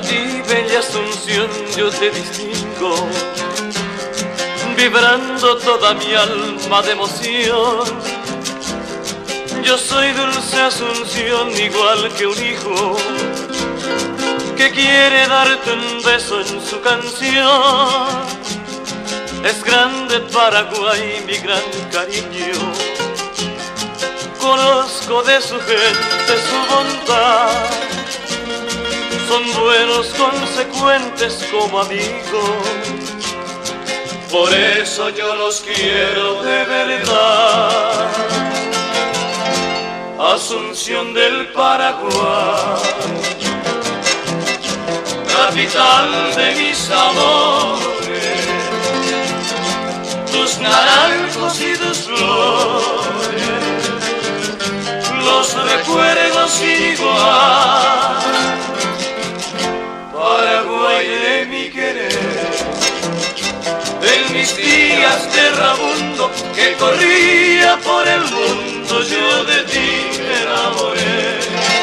ti, bella Asunción, yo te distingo, vibrando toda mi alma de emoción. Yo soy dulce Asunción, igual que un hijo que quiere darte un beso en su canción. Es grande Paraguay, mi gran cariño, conozco de su gente su bondad. Son buenos, consecuentes como amigos, por eso yo los quiero de verdad. Asunción del Paraguay, capital de mis amores, tus naranjos y tus flores, los recuerdos sin igual. Paraguay de mi querer, en mis días de rabundo que corría por el mundo, yo de ti me enamoré.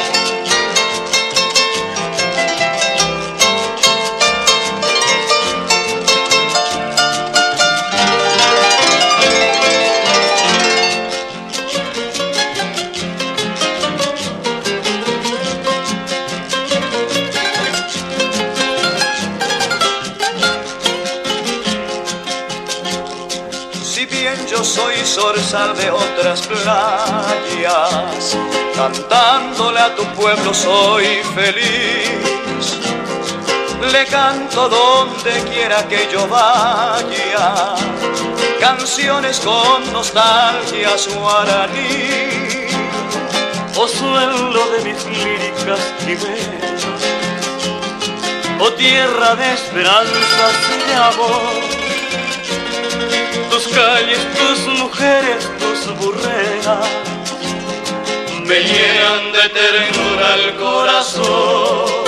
Yo soy zorzal de otras playas, cantándole a tu pueblo soy feliz. Le canto donde quiera que yo vaya, canciones con nostalgia guaraní. Oh suelo de mis líricas quimeras, oh tierra de esperanzas y de amor. Tus calles, tus mujeres, tus burreras me llenan de ternura el corazón.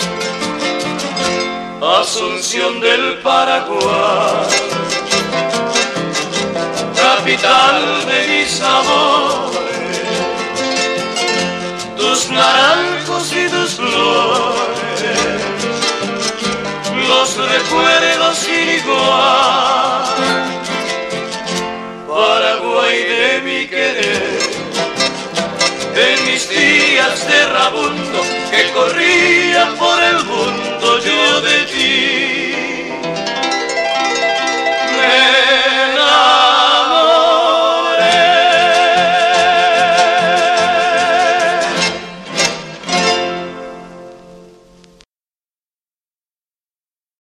Asunción del Paraguay, capital de mis amores, tus naranjos y tus flores, los recuerdos sin igual. Paraguay de mi querer, en mis días de rabundo que corría por el mundo,